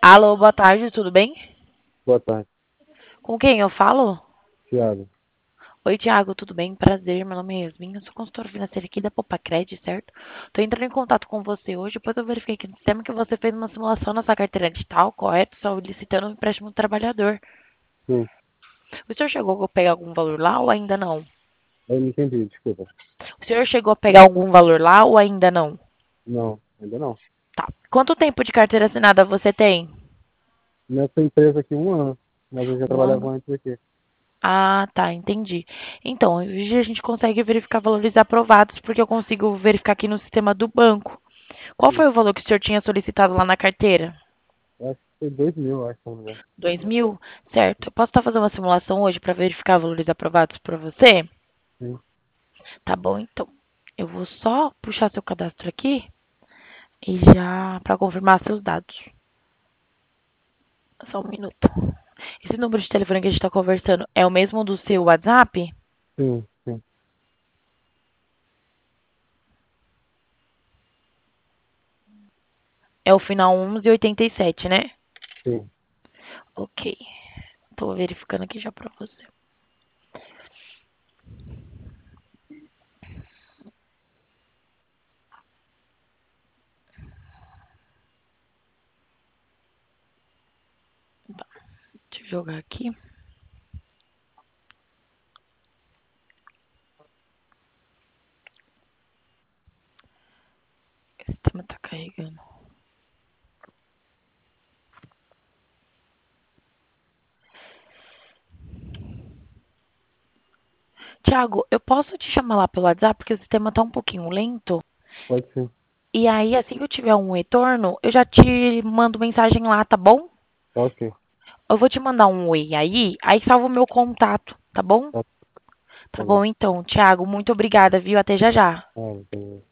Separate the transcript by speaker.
Speaker 1: Alô, boa tarde, tudo bem?
Speaker 2: Boa tarde,
Speaker 1: Com quem eu falo?
Speaker 2: Thiago.
Speaker 1: Oi, Thiago, tudo bem? Prazer, meu nome é Yasmin, eu sou consultora financeira aqui da Popacred, certo? Tô entrando em contato com você hoje, pois eu verifiquei aqui no sistema que você fez uma simulação na sua carteira digital, correto? Solicitando um empréstimo do trabalhador.
Speaker 2: Sim,
Speaker 1: O senhor chegou a pegar algum valor lá ou ainda não?
Speaker 2: eu não entendi, desculpa.
Speaker 1: O senhor chegou a pegar algum valor lá ou ainda não?
Speaker 2: Não, ainda não.
Speaker 1: Tá. Quanto tempo de carteira assinada você tem?
Speaker 2: Nessa empresa aqui, 1 ano, mas eu já
Speaker 1: Um ano.
Speaker 2: trabalhava antes aqui.
Speaker 1: Ah, tá, entendi. Então, hoje a gente consegue verificar valores aprovados, porque eu consigo verificar aqui no sistema do banco. Qual
Speaker 2: Sim.
Speaker 1: foi o valor que o senhor tinha solicitado lá na carteira?
Speaker 2: Eu acho que foi 2.000, acho, se não me engano.
Speaker 1: 2.000? Certo. Eu posso estar fazendo uma simulação hoje para verificar valores aprovados para você?
Speaker 2: Sim,
Speaker 1: Tá bom, então. Eu vou só puxar seu cadastro aqui e já para confirmar seus dados. Só um minuto. Esse número de telefone que a gente está conversando é o mesmo do seu WhatsApp?
Speaker 2: sim, sim,
Speaker 1: É o final 1187, né?
Speaker 2: sim.
Speaker 1: Ok. Tô verificando aqui já para você. Deixa eu jogar aqui. O sistema tá carregando. Tiago, eu posso te chamar lá pelo WhatsApp porque o sistema tá um pouquinho lento.
Speaker 2: Pode ser.
Speaker 1: E aí, assim que eu tiver um retorno, eu já te mando mensagem lá, tá bom?
Speaker 2: Tá ok.
Speaker 1: Eu vou te mandar um oi aí salva o meu contato, tá bom?
Speaker 2: Tá,
Speaker 1: Tá
Speaker 2: tá bom.
Speaker 1: bom então, Tiago, muito obrigada, viu? Até já já.
Speaker 2: Ah, entendi.